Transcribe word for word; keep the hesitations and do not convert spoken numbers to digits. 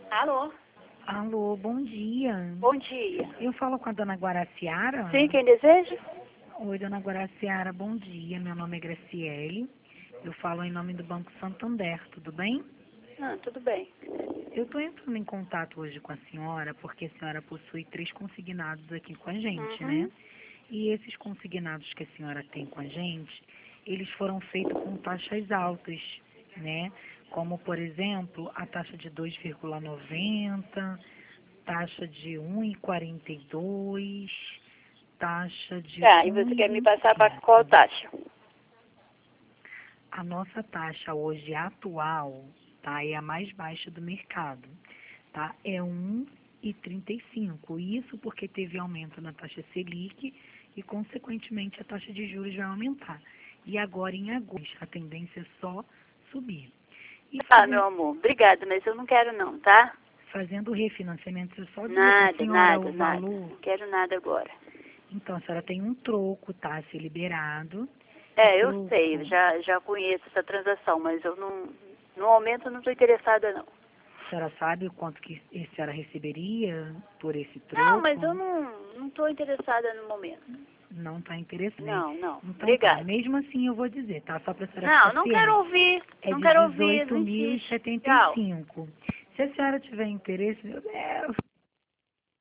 Alô? Alô, bom dia. Bom dia. Eu falo com a dona Guaraciara? Sim, quem deseja? Oi, dona Guaraciara, bom dia. Meu nome é Graciele. Eu falo em nome do Banco Santander, tudo bem? Ah, tudo bem. Eu estou entrando em contato hoje com a senhora porque a senhora possui três consignados aqui com a gente, Uhum. né? E esses consignados que a senhora tem com a gente, eles foram feitos com taxas altas, né? Como, por exemplo, a taxa de dois vírgula noventa, taxa de um vírgula quarenta e dois, taxa de Tá, e um você vírgula quer me vinte e passar para qual cinco. taxa? A nossa taxa hoje atual, tá, é a mais baixa do mercado, tá? É um vírgula trinta e cinco. Isso porque teve aumento na taxa Selic e, consequentemente, a taxa de juros vai aumentar. E agora, em agosto, a tendência é só subir. E Ah, meu fazendo, amor, obrigada, mas eu não quero não, tá? fazendo refinanciamento, é só dizer para a Nada, senhora nada, o nada. valor. Não quero nada agora. Então, a senhora tem um troco, tá, a ser liberado. O É, eu sei, eu troco, já, já conheço essa transação, mas eu não, no momento eu não estou interessada não. a senhora sabe o quanto que a senhora receberia por esse Não, mas troco? eu não não estou interessada no momento. Não está interessado, né? Não, não. Então tá, Obrigada. mesmo assim eu vou dizer, tá? Só para a senhora Não, ficar não quero ciente. ouvir. É Não de quero ouvir, dezoito não mil e insiste. setenta e Tchau. cinco. Se a senhora tiver interesse, meu Deus,